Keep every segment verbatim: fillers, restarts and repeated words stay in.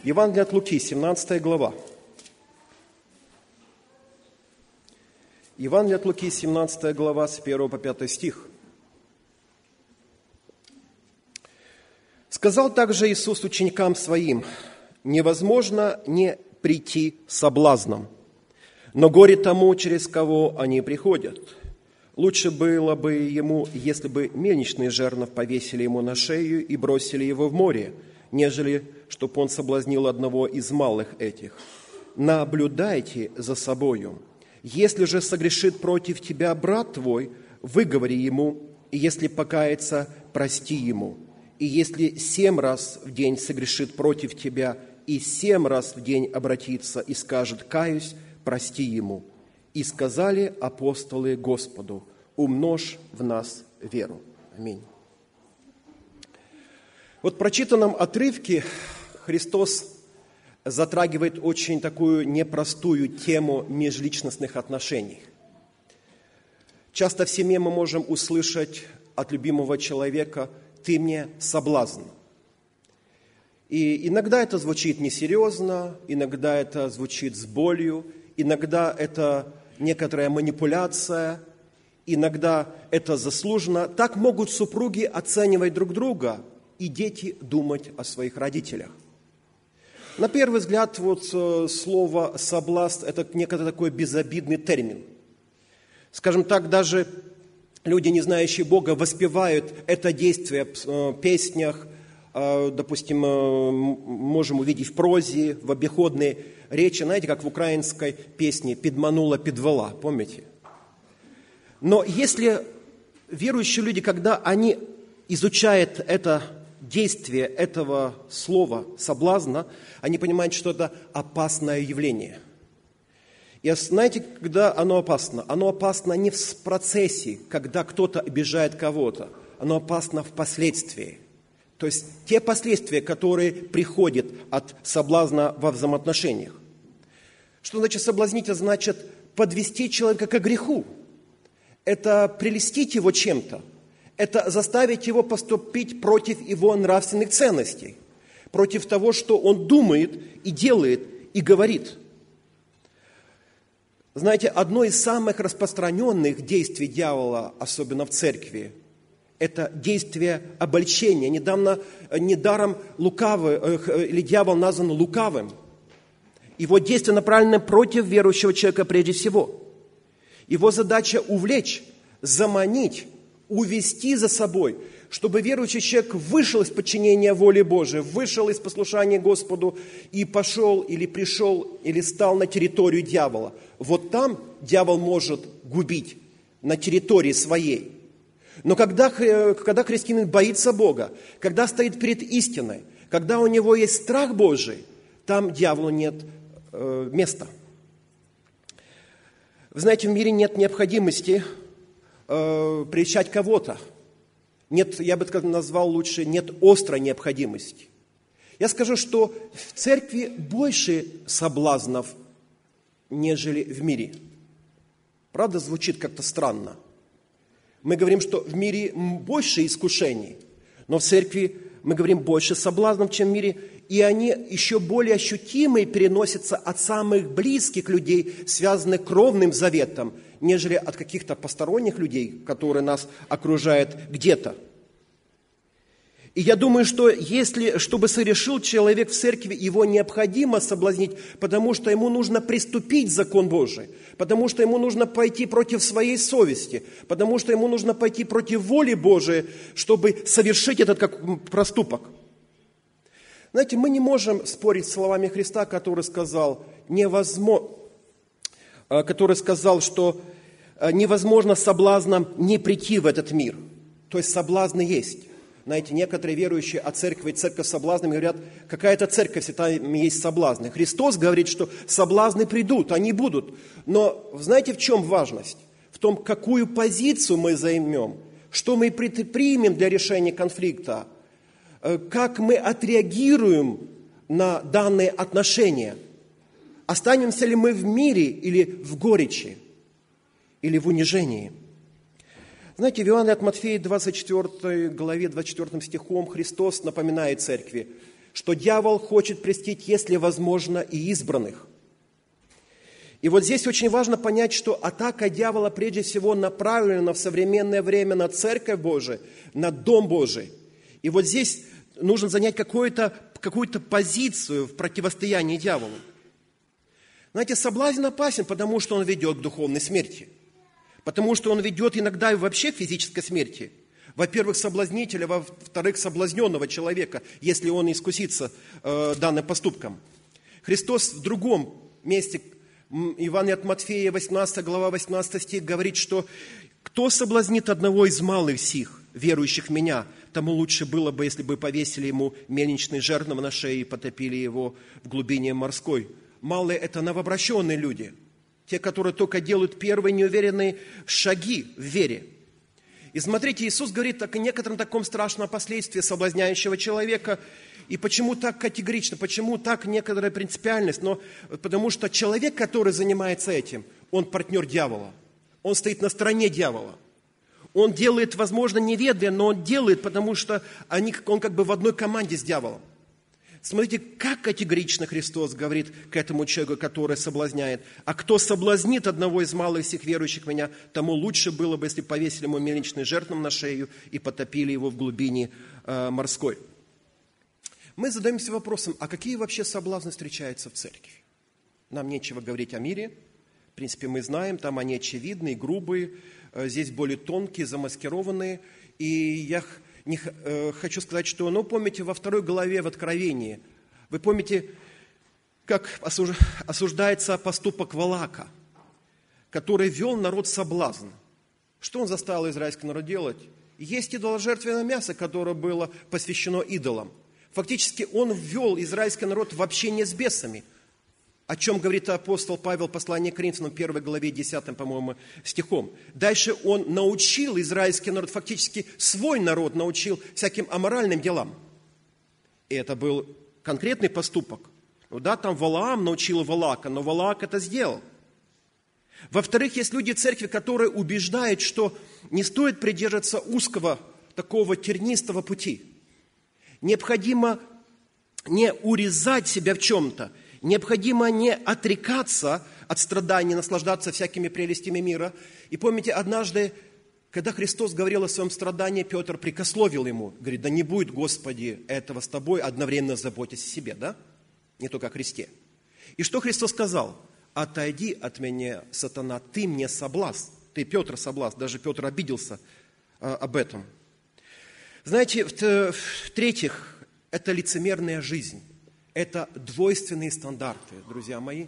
Евангелие от Луки, семнадцатая глава. Евангелие от Луки, семнадцатая глава, с первого по пятый стих. «Сказал также Иисус ученикам Своим: невозможно не прийти соблазном, но горе тому, через кого они приходят. Лучше было бы ему, если бы мельничный жернов повесили ему на шею и бросили его в море, нежели чтоб он соблазнил одного из малых этих. Наблюдайте за собою. Если же согрешит против тебя брат твой, выговори ему, и если покается, прости ему. И если семь раз в день согрешит против тебя, и семь раз в день обратится и скажет: каюсь, прости ему. И сказали апостолы Господу: умножь в нас веру». Аминь. Вот в прочитанном отрывке Христос затрагивает очень такую непростую тему межличностных отношений. Часто в семье мы можем услышать от любимого человека: «Ты мне соблазн». И иногда это звучит несерьезно, иногда это звучит с болью, иногда это некоторая манипуляция, иногда это заслуженно. Так могут супруги оценивать друг друга и дети думать о своих родителях. На первый взгляд, вот слово «соблазн» – это некий такой безобидный термин. Скажем так, даже люди, не знающие Бога, воспевают это действие в песнях, допустим, можем увидеть в прозе, в обиходной речи, знаете, как в украинской песне «Підманула, підвела», помните? Но если верующие люди, когда они изучают это действие этого слова «соблазна», они понимают, что это опасное явление. И знаете, когда оно опасно? Оно опасно не в процессе, когда кто-то обижает кого-то, оно опасно впоследствии. То есть те последствия, которые приходят от соблазна во взаимоотношениях. Что значит соблазнить? Это значит подвести человека к греху. Это прелестить его чем-то. Это заставить его поступить против его нравственных ценностей, против того, что он думает и делает и говорит. Знаете, одно из самых распространенных действий дьявола, особенно в церкви, это действие обольщения. Недавно, недаром лукавый, или дьявол назван лукавым. Его действие направлено против верующего человека прежде всего. Его задача увлечь, заманить, увести за собой, чтобы верующий человек вышел из подчинения воле Божией, вышел из послушания Господу и пошел или пришел, или стал на территорию дьявола. Вот там дьявол может губить, на территории своей. Но когда, когда христианин боится Бога, когда стоит перед истиной, когда у него есть страх Божий, там дьяволу нет э, места. Вы знаете, в мире нет необходимости э, прельщать кого-то. Нет, я бы назвал лучше, нет острой необходимости. Я скажу, что в церкви больше соблазнов, нежели в мире. Правда, звучит как-то странно. Мы говорим, что в мире больше искушений, но в церкви мы говорим больше соблазнов, чем в мире, и они еще более ощутимые переносятся от самых близких людей, связанных кровным заветом, нежели от каких-то посторонних людей, которые нас окружают где-то. И я думаю, что если, чтобы совершил человек в церкви, его необходимо соблазнить, потому что ему нужно приступить к закон Божий, потому что ему нужно пойти против своей совести, потому что ему нужно пойти против воли Божией, чтобы совершить этот как проступок. Знаете, мы не можем спорить с словами Христа, который сказал, невозможно, который сказал, что невозможно соблазном не прийти в этот мир. То есть соблазны есть. Знаете, некоторые верующие о церкви, церковь соблазнами говорят, какая-то церковь, если там есть соблазны. Христос говорит, что соблазны придут, они будут. Но знаете, в чем важность? В том, какую позицию мы займем, что мы предпримем для решения конфликта, как мы отреагируем на данные отношения. Останемся ли мы в мире или в горечи, или в унижении? Знаете, в Иоанне от Матфея, двадцать четвёртой главе, двадцать четвёртым стихом Христос напоминает церкви, что дьявол хочет прельстить, если возможно, и избранных. И вот здесь очень важно понять, что атака дьявола прежде всего направлена в современное время на Церковь Божию, на Дом Божий. И вот здесь нужно занять какую-то, какую-то позицию в противостоянии дьяволу. Знаете, соблазн опасен, потому что он ведет к духовной смерти. Потому что он ведет иногда и вообще к физической смерти. Во-первых, соблазнителя, во-вторых, соблазненного человека, если он искусится э, данным поступком. Христос в другом месте, Евангелие от Матфея, восемнадцатая глава, восемнадцатый стих, говорит, что «Кто соблазнит одного из малых сих, верующих в Меня, тому лучше было бы, если бы повесили ему мельничный жернов на шее и потопили его в глубине морской». Малые – это новообращенные люди, те, которые только делают первые неуверенные шаги в вере. И смотрите, Иисус говорит о некотором таком страшном последствии соблазняющего человека. И почему так категорично, почему так некоторая принципиальность? Но потому что человек, который занимается этим, он партнер дьявола. Он стоит на стороне дьявола. Он делает, возможно, неведомое, но он делает, потому что они, он как бы в одной команде с дьяволом. Смотрите, как категорично Христос говорит к этому человеку, который соблазняет. «А кто соблазнит одного из малых сих верующих в Меня, тому лучше было бы, если повесили ему мельничный жернов на шею и потопили его в глубине э, морской». Мы задаемся вопросом, а какие вообще соблазны встречаются в церкви? Нам нечего говорить о мире. В принципе, мы знаем, там они очевидные, грубые, э, здесь более тонкие, замаскированные. И я... Не, э, хочу сказать, что, ну, помните, во второй главе в Откровении, вы помните, как осуж, осуждается поступок Валаака, который вел народ в соблазн. Что он заставил израильский народ делать? Есть идоложертвенное мясо, которое было посвящено идолам. Фактически он ввел израильский народ в общение с бесами, о чем говорит апостол Павел в послании к Коринфянам, первой главе, десятым, по-моему, стихом. Дальше он научил израильский народ, фактически свой народ научил всяким аморальным делам. И это был конкретный поступок. Ну да, там Валаам научил Валаака, но Валаак это сделал. Во-вторых, есть люди в церкви, которые убеждают, что не стоит придерживаться узкого, такого тернистого пути. Необходимо не урезать себя в чем-то, необходимо не отрекаться от страданий, наслаждаться всякими прелестями мира. И помните, однажды, когда Христос говорил о своем страдании, Петр прикословил ему, говорит, да не будет, Господи, этого с тобой, одновременно заботясь о себе, да? Не только о Христе. И что Христос сказал? Отойди от меня, сатана, ты мне соблазн. Ты, Петр, соблазн. Даже Петр обиделся а, об этом. Знаете, в-третьих, это лицемерная жизнь. Это двойственные стандарты, друзья мои.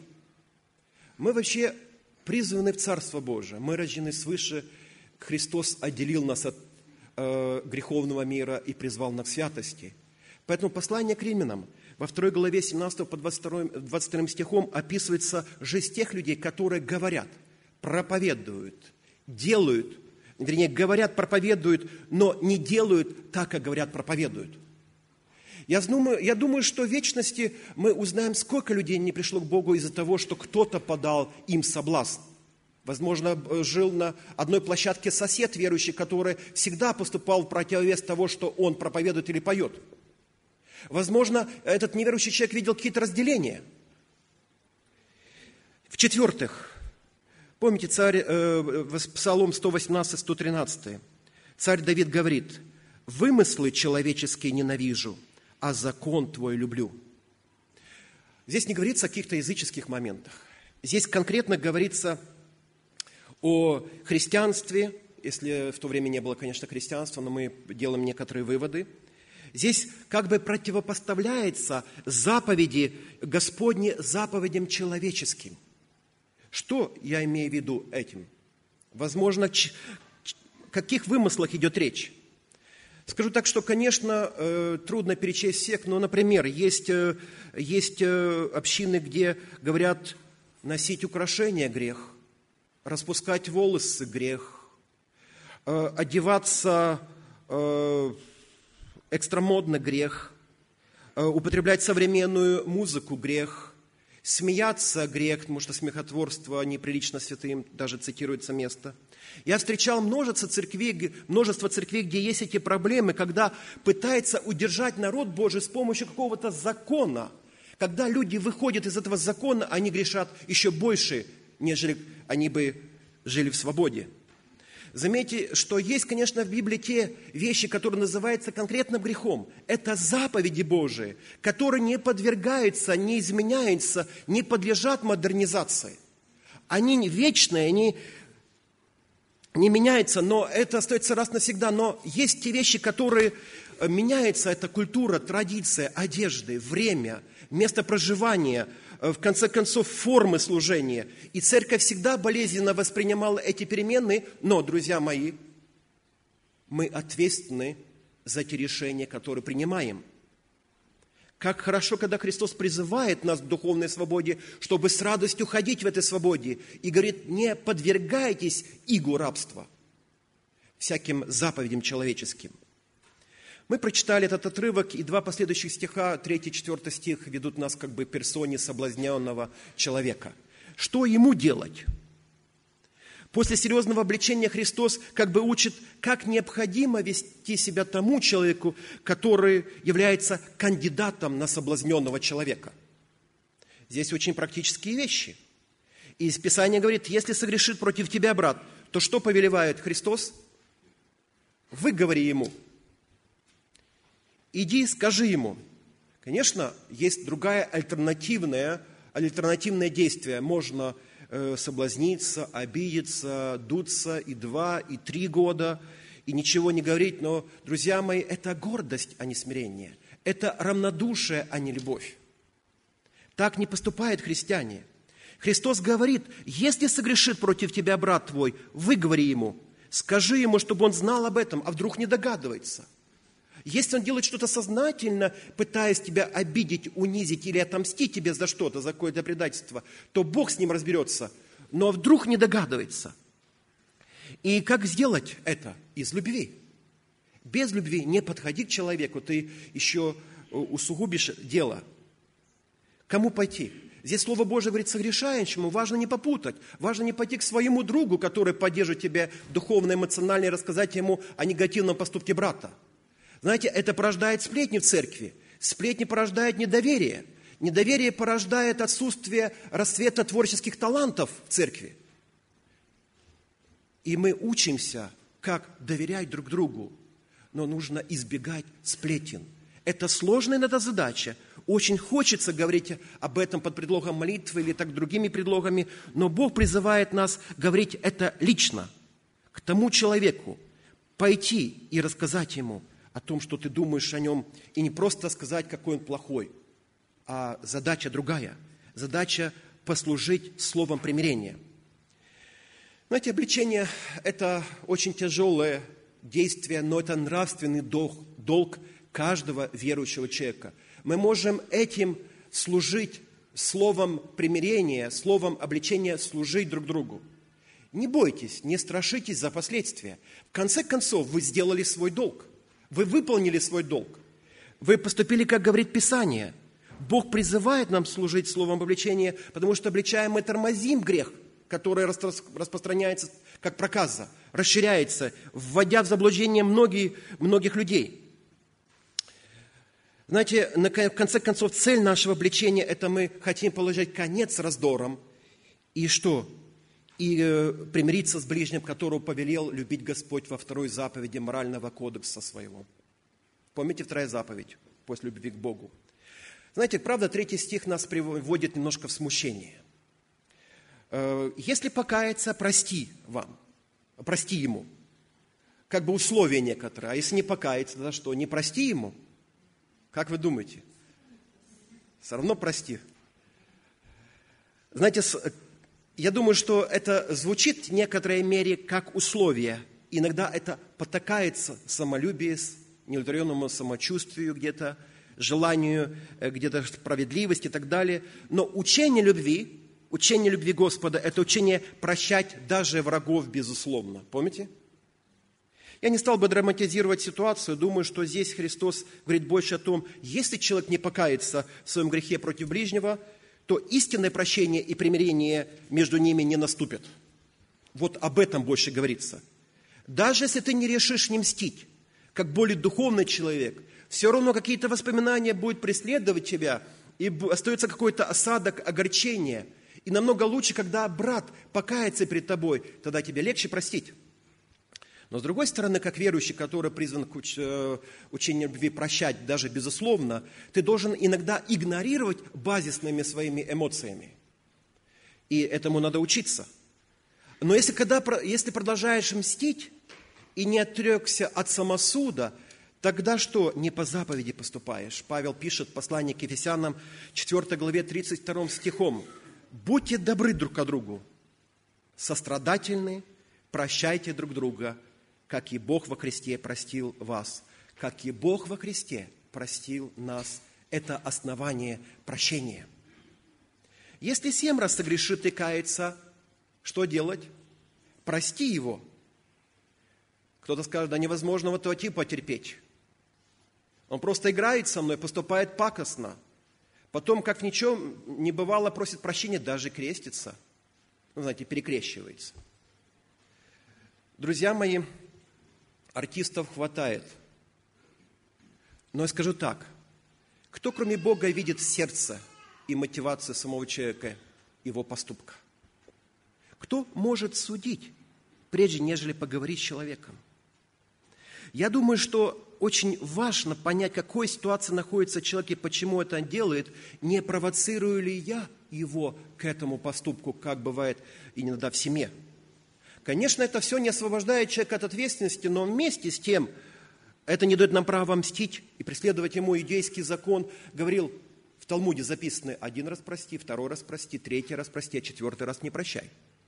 Мы вообще призваны в Царство Божие. Мы рождены свыше. Христос отделил нас от э, греховного мира и призвал нас к святости. Поэтому послание к римлянам во второй главе семнадцатого по двадцать вторым стихом описывается жизнь тех людей, которые говорят, проповедуют, делают, вернее, говорят, проповедуют, но не делают так, как говорят, проповедуют. Я думаю, я думаю, что в вечности мы узнаем, сколько людей не пришло к Богу из-за того, что кто-то подал им соблазн. Возможно, жил на одной площадке сосед верующий, который всегда поступал в противовес того, что он проповедует или поет. Возможно, этот неверующий человек видел какие-то разделения. В-четвертых, помните, царь, э, Псалом сто восемнадцать сто тринадцать, царь Давид говорит, «Вымыслы человеческие ненавижу, а закон Твой люблю». Здесь не говорится о каких-то языческих моментах. Здесь конкретно говорится о христианстве, если в то время не было, конечно, христианства, но мы делаем некоторые выводы. Здесь как бы противопоставляется заповеди Господни заповедям человеческим. Что я имею в виду этим? Возможно, о каких вымыслах идет речь? Скажу так, что, конечно, трудно перечесть всех, но, например, есть, есть общины, где говорят носить украшения – грех, распускать волосы – грех, одеваться экстрамодно – грех, употреблять современную музыку – грех, Смеяться – грех, потому что смехотворство неприлично святым, даже цитируется место. Я встречал множество церквей, множество церквей, где есть эти проблемы, когда пытается удержать народ Божий с помощью какого-то закона. Когда люди выходят из этого закона, они грешат еще больше, нежели они бы жили в свободе. Заметьте, что есть, конечно, в Библии те вещи, которые называются конкретным грехом. Это заповеди Божии, которые не подвергаются, не изменяются, не подлежат модернизации. Они вечные, они не меняются, но это остается раз навсегда. Но есть те вещи, которые меняются. Это культура, традиция, одежды, время, место проживания, в конце концов, формы служения. И церковь всегда болезненно воспринимала эти перемены, но, друзья мои, мы ответственны за те решения, которые принимаем. Как хорошо, когда Христос призывает нас к духовной свободе, чтобы с радостью ходить в этой свободе. И говорит, не подвергайтесь игу рабства всяким заповедям человеческим. Мы прочитали этот отрывок, и два последующих стиха, третий и четвертый стих, ведут нас как бы к персоне соблазненного человека. Что ему делать? После серьезного обличения Христос как бы учит, как необходимо вести себя тому человеку, который является кандидатом на соблазненного человека. Здесь очень практические вещи. И из Писания говорит, если согрешит против тебя брат, то что повелевает Христос? Выговори ему. Иди, скажи ему. Конечно, есть другая альтернативная, альтернативное действие. Можно э, соблазниться, обидеться, дуться и два, и три года, и ничего не говорить. Но, друзья мои, это гордость, а не смирение. Это равнодушие, а не любовь. Так не поступают христиане. Христос говорит, если согрешит против тебя брат твой, выговори ему. Скажи ему, чтобы он знал об этом, а вдруг не догадывается. Если он делает что-то сознательно, пытаясь тебя обидеть, унизить или отомстить тебе за что-то, за какое-то предательство, то Бог с ним разберется, но вдруг не догадывается. И как сделать это? Из любви. Без любви не подходи к человеку, ты еще усугубишь дело. Кому пойти? Здесь Слово Божие говорит согрешающему, важно не попутать, важно не пойти к своему другу, который поддержит тебя духовно, эмоционально, и рассказать ему о негативном поступке брата. Знаете, это порождает сплетни в церкви. Сплетни порождают недоверие. Недоверие порождает отсутствие расцвета творческих талантов в церкви. И мы учимся, как доверять друг другу. Но нужно избегать сплетен. Это сложная иногда задача. Очень хочется говорить об этом под предлогом молитвы или так другими предлогами, но Бог призывает нас говорить это лично, к тому человеку, пойти и рассказать ему о том, что ты думаешь о нем, и не просто сказать, какой он плохой, а задача другая. Задача послужить словом примирения. Знаете, обличение – это очень тяжелое действие, но это нравственный долг, долг каждого верующего человека. Мы можем этим служить словом примирения, словом обличения, служить друг другу. Не бойтесь, не страшитесь за последствия. В конце концов, вы сделали свой долг. Вы выполнили свой долг. Вы поступили, как говорит Писание. Бог призывает нам служить словом обличения, потому что обличаем мы тормозим грех, который распространяется как проказа, расширяется, вводя в заблуждение многие, многих людей. Знаете, в конце концов, цель нашего обличения – это мы хотим положить конец раздорам. И что? И э, примириться с ближним, которого повелел любить Господь во второй заповеди морального кодекса своего. Помните, вторая заповедь после любви к Богу. Знаете, правда, третий стих нас приводит немножко в смущение. Э, если покаяться, прости вам, прости ему. Как бы условие некоторое. А если не покаяться, тогда что, не прости ему? Как вы думаете? Все равно прости. Знаете, я думаю, что это звучит в некоторой мере как условие. Иногда это потакается самолюбию, неудовлетворенному самочувствию где-то, желанию где-то справедливости и так далее. Но учение любви, учение любви Господа – это учение прощать даже врагов безусловно. Помните? Я не стал бы драматизировать ситуацию. Думаю, что здесь Христос говорит больше о том, если человек не покается в своем грехе против ближнего, то истинное прощение и примирение между ними не наступит. Вот об этом больше говорится. Даже если ты не решишь не мстить, как более духовный человек, все равно какие-то воспоминания будут преследовать тебя, и остается какой-то осадок, огорчение. И намного лучше, когда брат покается перед тобой, тогда тебе легче простить. Но с другой стороны, как верующий, который призван к уч- учению любви прощать даже безусловно, ты должен иногда игнорировать базисными своими эмоциями. И этому надо учиться. Но если, когда, если продолжаешь мстить и не отрекся от самосуда, тогда что? Не по заповеди поступаешь. Павел пишет в послании к Ефесянам четвёртой главе тридцать вторым стихом. «Будьте добры друг к другу, сострадательны, прощайте друг друга, как и Бог во Христе простил вас». Как и Бог во Христе простил нас. Это основание прощения. Если семь раз согрешит и кается, что делать? Прости его. Кто-то скажет, да невозможно вот этого типа терпеть. Он просто играет со мной, поступает пакостно. Потом, как в ничем не бывало, просит прощения, даже крестится. Ну, знаете, перекрещивается. Друзья мои, артистов хватает. Но я скажу так. Кто, кроме Бога, видит сердце и мотивацию самого человека, его поступка? Кто может судить, прежде нежели поговорить с человеком? Я думаю, что очень важно понять, в какой ситуации находится человек и почему это он делает, не провоцирую ли я его к этому поступку, как бывает иногда в семье. Конечно, это все не освобождает человека от ответственности, но вместе с тем это не дает нам права мстить и преследовать ему. Иудейский закон говорил, в Талмуде записано: один раз прости, второй раз прости, третий раз прости, а четвертый раз не прощай.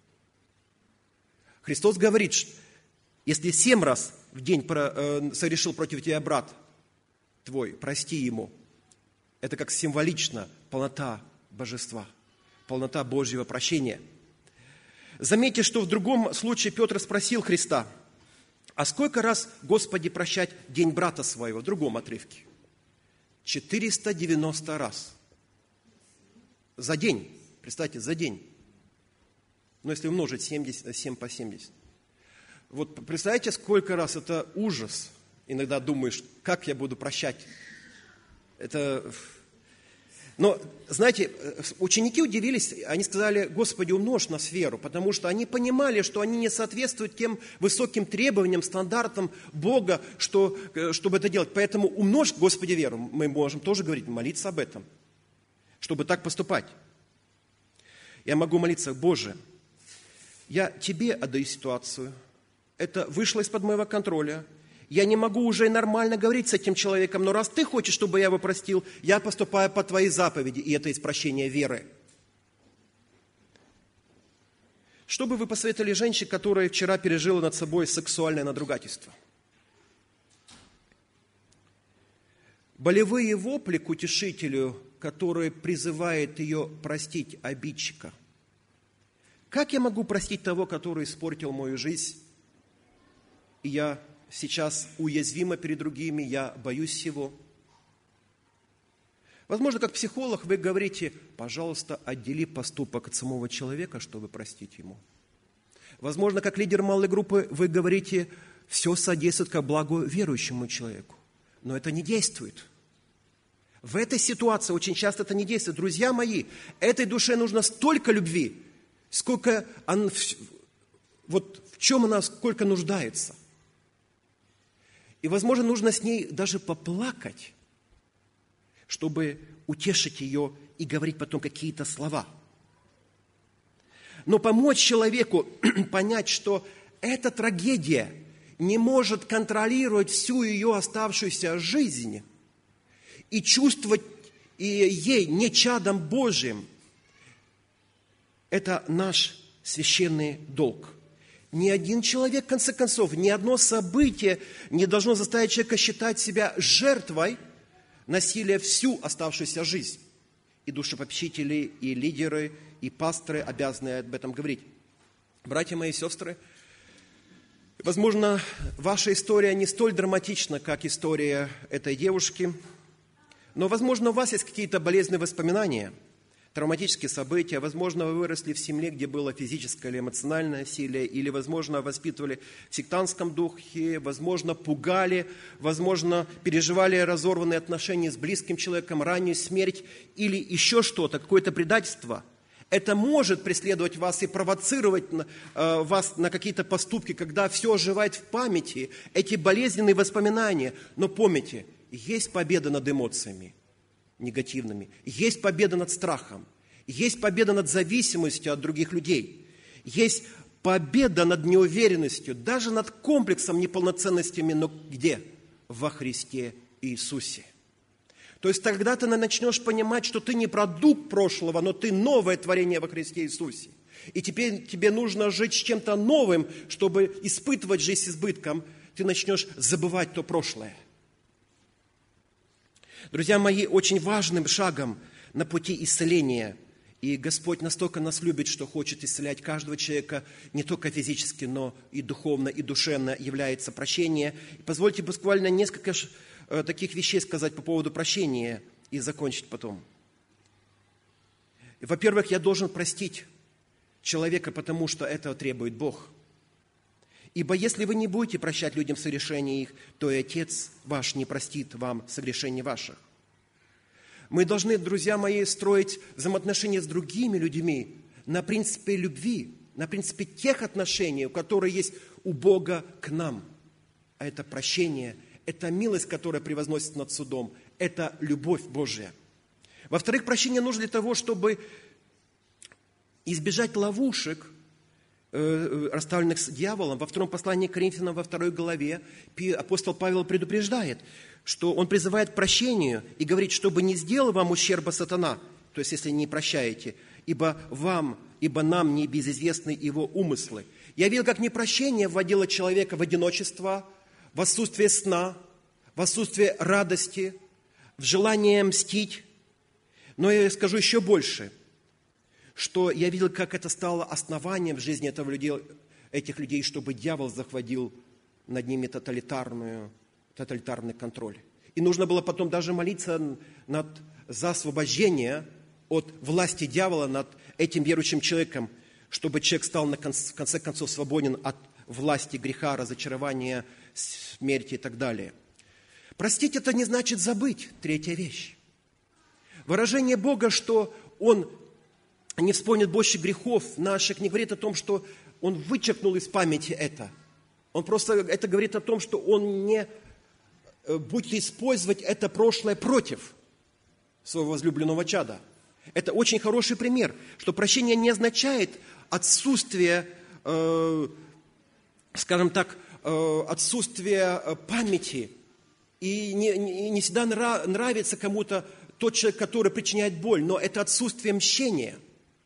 Христос говорит, что если семь раз в день согрешил против тебя брат твой, прости ему. Это как символично полнота божества, полнота Божьего прощения. Заметьте, что в другом случае Петр спросил Христа: а сколько раз, Господи, прощать день брата своего? В другом отрывке. четыреста девяносто раз. За день. Представьте, за день. Но если умножить семьдесят, семь по семьдесят. Вот представляете, сколько раз это ужас. Иногда думаешь, как я буду прощать. Это... Но, знаете, ученики удивились, они сказали: Господи, умножь нас веру, потому что они понимали, что они не соответствуют тем высоким требованиям, стандартам Бога, что, чтобы это делать. Поэтому умножь, Господи, веру. Мы можем тоже говорить, молиться об этом, чтобы так поступать. Я могу молиться: Боже, я Тебе отдаю ситуацию, это вышло из-под моего контроля. Я не могу уже нормально говорить с этим человеком, но раз Ты хочешь, чтобы я его простил, я поступаю по Твоей заповеди, и это из прощения веры. Что бы вы посоветовали женщине, которая вчера пережила над собой сексуальное надругательство? Болевые вопли к утешителю, который призывает ее простить обидчика. Как я могу простить того, который испортил мою жизнь, и я сейчас уязвима перед другими, я боюсь всего? Возможно, как психолог вы говорите: пожалуйста, отдели поступок от самого человека, чтобы простить ему. Возможно, как лидер малой группы вы говорите: все содействует ко благу верующему человеку. Но это не действует. В этой ситуации очень часто это не действует. Друзья мои, этой душе нужно столько любви, сколько она, вот в чем она сколько нуждается. И, возможно, нужно с ней даже поплакать, чтобы утешить ее и говорить потом какие-то слова. Но помочь человеку понять, что эта трагедия не может контролировать всю ее оставшуюся жизнь, и чувствовать и ей не чадом Божьим, это наш священный долг. Ни один человек, в конце концов, ни одно событие не должно заставить человека считать себя жертвой насилия всю оставшуюся жизнь. И душепопечители, и лидеры, и пасторы обязаны об этом говорить. Братья мои и сестры, возможно, ваша история не столь драматична, как история этой девушки, но, возможно, у вас есть какие-то болезненные воспоминания. травматические события, возможно, вы выросли в семье, где было физическое или эмоциональное насилие, или, возможно, воспитывали в сектантском духе, возможно, пугали, возможно, переживали разорванные отношения с близким человеком, раннюю смерть, или еще что-то, какое-то предательство. Это может преследовать вас и провоцировать вас на какие-то поступки, когда все оживает в памяти, эти болезненные воспоминания. Но помните, есть победа над эмоциями негативными, есть победа над страхом, есть победа над зависимостью от других людей, есть победа над неуверенностью, даже над комплексом неполноценностями, но где? Во Христе Иисусе. То есть тогда ты начнешь понимать, что ты не продукт прошлого, но ты новое творение во Христе Иисусе. И теперь тебе нужно жить с чем-то новым, чтобы испытывать жизнь с избытком. Ты начнешь забывать то прошлое. Друзья мои, очень важным шагом на пути исцеления, и Господь настолько нас любит, что хочет исцелять каждого человека, не только физически, но и духовно, и душевно, является прощение. И позвольте буквально несколько таких вещей сказать по поводу прощения и закончить потом. Во-первых, я должен простить человека, потому что этого требует Бог. Ибо если вы не будете прощать людям согрешения их, то и Отец ваш не простит вам согрешений ваших. Мы должны, друзья мои, строить взаимоотношения с другими людьми на принципе любви, на принципе тех отношений, которые есть у Бога к нам. А это прощение, это милость, которая превозносится над судом, это любовь Божья. Во-вторых, прощение нужно для того, чтобы избежать ловушек, расставленных с дьяволом. Во втором послании к Коринфянам, во второй главе, апостол Павел предупреждает, что он призывает к прощению и говорит, чтобы не сделал вам ущерба сатана, то есть если не прощаете, ибо вам, ибо нам не безызвестны его умыслы. Я видел, как непрощение вводило человека в одиночество, в отсутствие сна, в отсутствие радости, в желание мстить. Но я скажу еще больше, что я видел, как это стало основанием в жизни этого людей, этих людей, чтобы дьявол захватил над ними тоталитарную, тоталитарный контроль. И нужно было потом даже молиться над, за освобождение от власти дьявола над этим верующим человеком, чтобы человек стал на конце, в конце концов свободен от власти греха, разочарования, смерти и так далее. Простить это не значит забыть. Третья вещь. Выражение Бога, что Он не вспомнит больше грехов наших, не говорит о том, что Он вычеркнул из памяти это. Он просто это говорит о том, что Он не будет использовать это прошлое против своего возлюбленного чада. Это очень хороший пример, что прощение не означает отсутствие, э, скажем так, э, отсутствие памяти. И не, не, не всегда нрав, нравится кому-то тот человек, который причиняет боль, но это отсутствие мщения,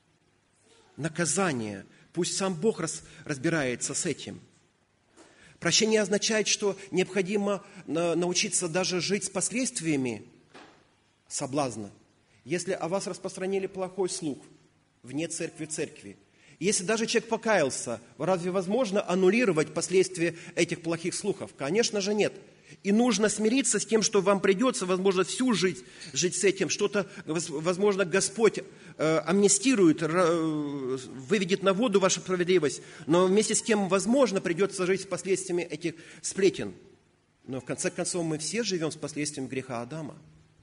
наказания. Пусть сам Бог раз, разбирается с этим. Прощение означает, что необходимо научиться даже жить с последствиями соблазна. Если о вас распространили плохой слух вне церкви церкви, если даже человек покаялся, разве возможно аннулировать последствия этих плохих слухов? Конечно же нет. И нужно смириться с тем, что вам придется, возможно, всю жизнь жить с этим. Что-то, возможно, Господь э, амнистирует, э, выведет на воду вашу справедливость, но вместе с тем, возможно, придется жить с последствиями этих сплетен. Но в конце концов мы все живем с последствиями греха Адама.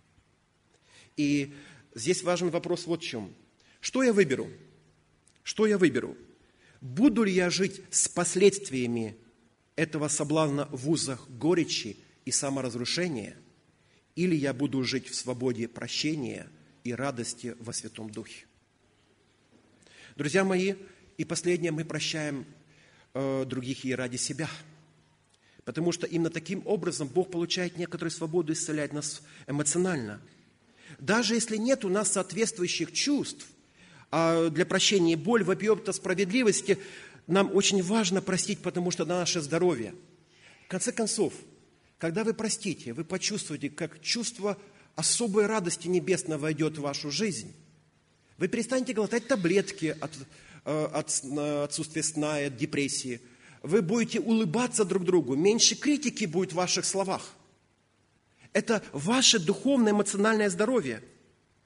И здесь важен вопрос вот в чем. Что я выберу? Что я выберу? Буду ли я жить с последствиями этого соблазна в узах горечи и саморазрушения, или я буду жить в свободе прощения и радости во Святом Духе? Друзья мои, и последнее, мы прощаем э, других и ради себя. Потому что именно таким образом Бог получает некоторую свободу, исцеляет нас эмоционально. Даже если нет у нас соответствующих чувств а для прощения боль, вопиет о справедливости, нам очень важно простить, потому что на наше здоровье. В конце концов, когда вы простите, вы почувствуете, как чувство особой радости небесной войдет в вашу жизнь. Вы перестанете глотать таблетки от, от отсутствия сна и от депрессии. Вы будете улыбаться друг другу, меньше критики будет в ваших словах. Это ваше духовное, эмоциональное здоровье.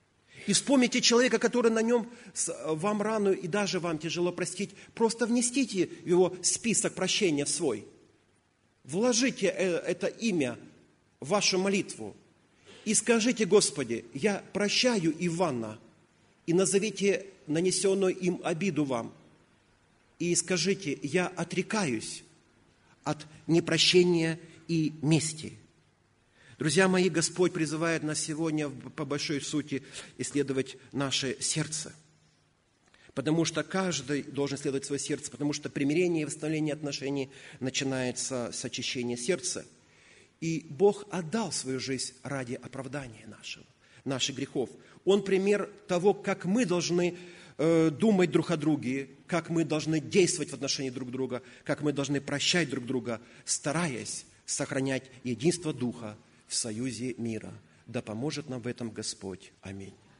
И вспомните человека, который нанем вам рану, и даже вам тяжело простить. Просто внесите в его список прощения в свой. Вложите это имя в вашу молитву. И скажите: Господи, я прощаю Ивана. И назовите нанесенную им обиду вам. И скажите: я отрекаюсь от непрощения и мести. Друзья мои, Господь призывает нас сегодня по большой сути исследовать наше сердце. Потому что каждый должен исследовать свое сердце, потому что примирение и восстановление отношений начинается с очищения сердца. И Бог отдал свою жизнь ради оправдания нашего, наших грехов. Он пример того, как мы должны э, думать друг о друге, как мы должны действовать в отношении друг друга, как мы должны прощать друг друга, стараясь сохранять единство Духа в союзе мира. Да поможет нам в этом Господь. Аминь.